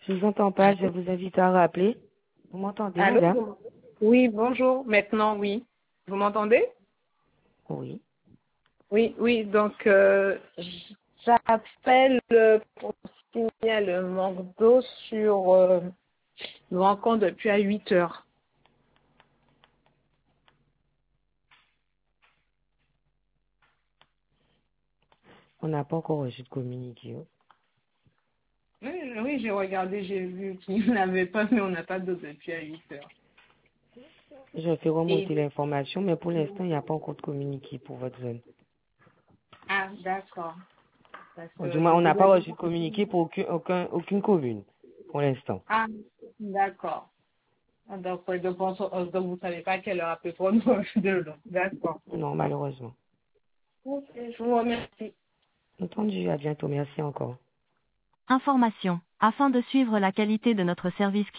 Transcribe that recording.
Je vous entends pas, je vous invite à rappeler. Vous m'entendez, Allô? madame? Oui, bonjour. Maintenant, oui. Vous m'entendez? Oui. Oui. Donc, j'appelle pour signaler le manque d'eau sur le rencontre depuis à 8 heures. On n'a pas encore reçu de communiqué. Oui, j'ai regardé, j'ai vu qu'il n'avait pas, mais on n'a pas d'eau depuis à 8 heures. Je fais Et, remonter l'information, mais pour l'instant, il n'y a pas encore de communiqué pour votre zone. d'accord. Parce Ou du que moins, je on n'a pas voudrais... reçu de communiqué pour aucune commune, pour l'instant. Ah, d'accord. Donc, ouais, donc vous ne savez pas à quelle heure à peu près de l'eau. D'accord. Non, malheureusement. Ok, je vous remercie. Entendu, à bientôt. Merci encore. Information. Afin de suivre la qualité de notre service